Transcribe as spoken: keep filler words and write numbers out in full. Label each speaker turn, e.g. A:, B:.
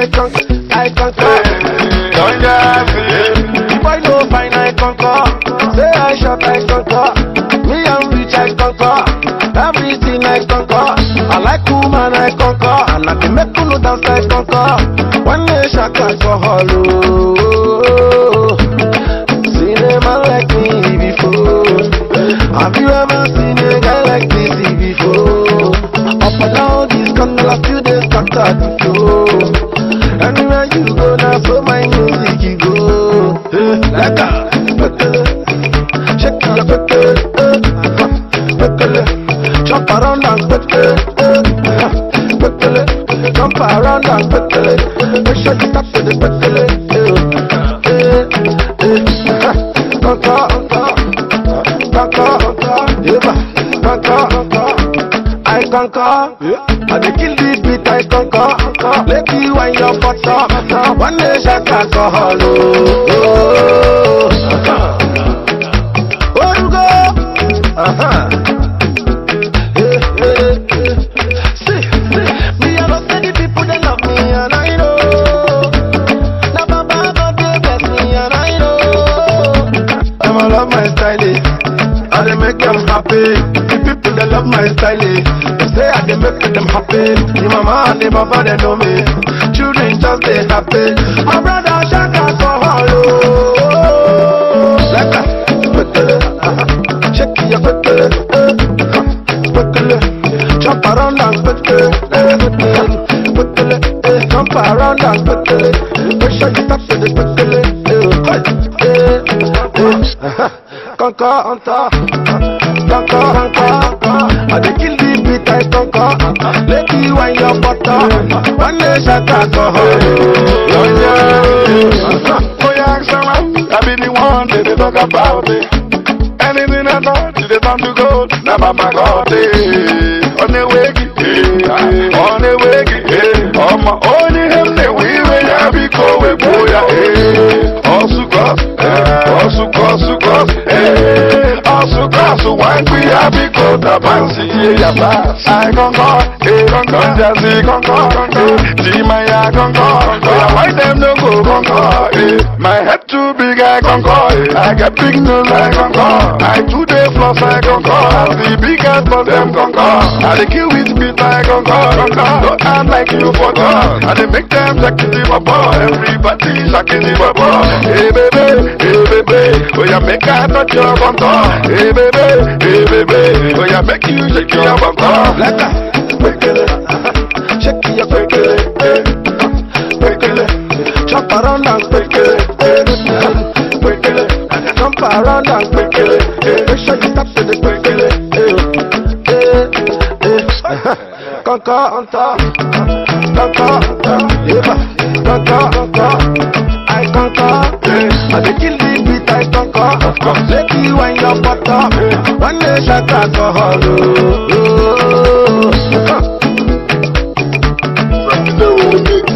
A: I conquer, I conquer.
B: Don't just see.
A: If I no fine, I conquer. Say I shot, I conquer. Me I'm rich, I conquer. Everything I conquer. I like woman, I conquer. And I can make you dance, I conquer. One day shot alcohol. Oh, seen a man like me before. Have you ever seen a guy like this before? Up and down this corner, I feel this contact flow. Anywhere you go now, so my music you go. Hey, like that, shake your pepe, pepe, jump around and pepe, pepe, jump around and pepe. Make sure you tap to the pepe. Hey, hey, conquer, conquer, conquer, conquer, I conquer. I dey kill the beat, I conquer. Let you wind your butt up. One day shot alcohol. Oh, uh-huh. Oh, you go. Uh-huh. Hey, hey, hey. See, see. Me, I don't say the people that love me, and I know. Now, Baba, God, they bless me, and I know. I'ma love my style, and they make them happy. The people that love my style. Say I can make them happy. The mama and the papa they know me. Children just they happy. My brother Shaka for hello. Like that, shake your pepe, pepe, jump around and pepe, pepe, jump around and pepe. Make sure you tap to the pepe. Conquer on top, conquer on top. I dey kill the beat, I conquer. Let you wind your butter. One day shot alcohol.
B: Oh yeah, excellent. I be the one that they talk about it. Anything I thought, they want to go. Now Baba got it. On the way, on the way, on my own him, they we will have be go with boya. Also cross, also cross, cross, also cross. Why we have be go the fancy? I conquer, conquer, just conquer, see my I conquer. Why them no go conquer? My head too big, I conquer. I get big nose, I conquer. I do the floss, I conquer. The biggest for them conquer. I the kill with beat, I conquer. Don't act like you forgot. I they make them like the bubble. Everybody shaking the bubble. Hey baby, hey baby, oh yeah, make I touch your contour. Hey baby, hey baby, oh yeah, make you shake your contour.
A: Like that, shake your pepe, pepe, jump around and pepe, pepe, jump around and pepe. Make sure you tap to the pepe. Conquer on top, conquer, conquer, conquer, I conquer. I dey kill the beat, I conquer. Let you wind your butter. One day shot alcohol. Oh, oh, oh.